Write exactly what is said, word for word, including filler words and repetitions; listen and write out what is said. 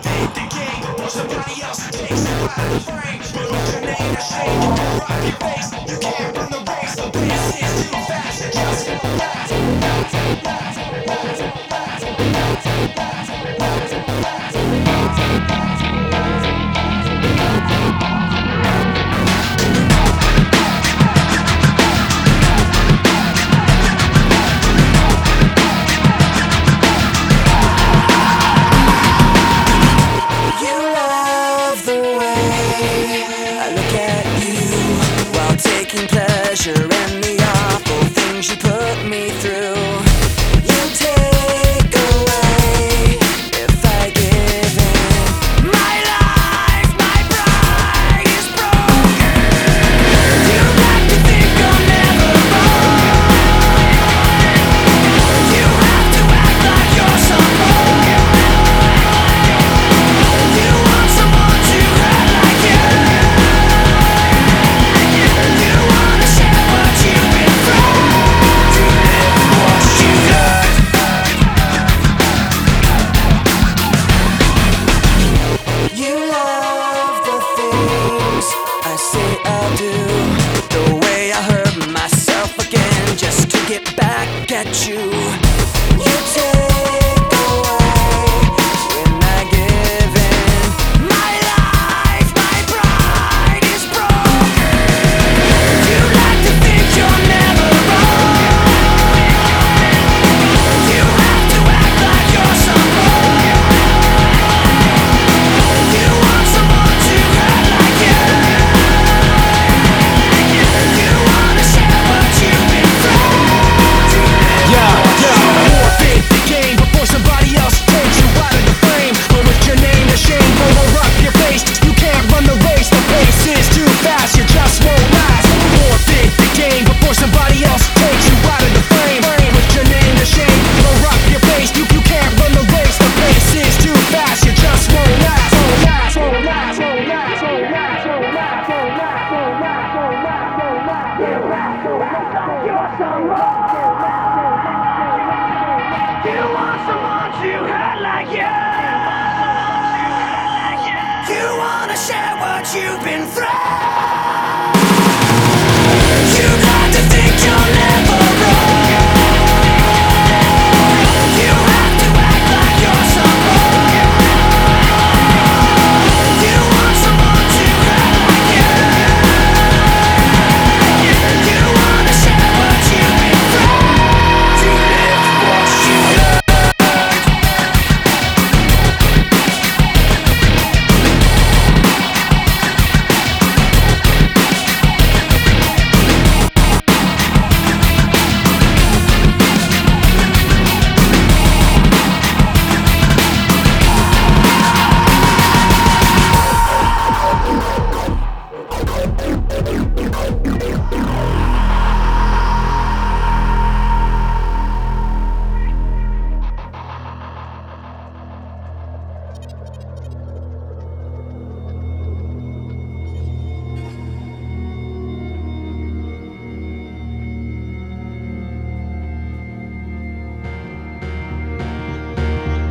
forfeit the game, or somebody else takes you out of the frame. But with your name to shame, you will rock your face. You can't run the race, the pace is too fast. It just won't last. Last, last, last, last, last, last, last, You love the way I look at you while taking pleasure in the awful things you put me through. You take away if I give in. My life, my pride is broken. You like to think I'll never fall. You have to act like you're someone. You want someone to hurt like you. You wanna share what you've been through, to live what you learned. You love the things I say I'll do, the way I hurt myself again just to get back at you. You take away when I give in. My life, my pride is broken. You like to think you're never wrong. You have to act like you're someone. You want someone to hurt like you. You wanna share what you've been through, to live yeah, what you yeah. learned. Forfeit the game before somebody else takes you out of the frame. But with your name to shame, roll up your face. You can't run the race, the pace is too fast. You just won't last. Forfeit the game before somebody else takes you out of the frame. With your name to shame, roll up your face. You you can't run the race, the pace is too fast. You just won't last. Won't last. Won't last. Won't last. Won't last. Won't last. Won't last. Won't last. Won't last. Won't last. You have to act like you're someone. You want someone to hurt like you. You wanna share what you've been through.